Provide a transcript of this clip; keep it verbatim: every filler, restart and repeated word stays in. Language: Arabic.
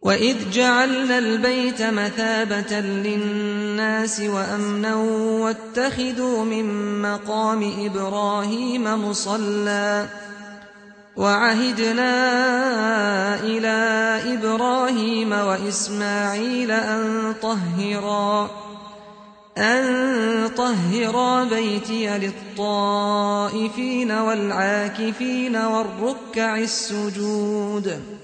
وَإِذْ جَعَلْنَا الْبَيْتَ مَثَابَةً لِّلنَّاسِ وَأَمْنًا وَاتَّخِذُوا مِن مَّقَامِ إِبْرَاهِيمَ مُصَلًّى وَعَهِدْنَا إِلَىٰ إِبْرَاهِيمَ وَإِسْمَاعِيلَ أَن طَهِّرَا أَن طَهِّرَا بَيْتِيَ لِلطَّائِفِينَ وَالْعَاكِفِينَ وَالرُّكَّعِ السُّجُودِ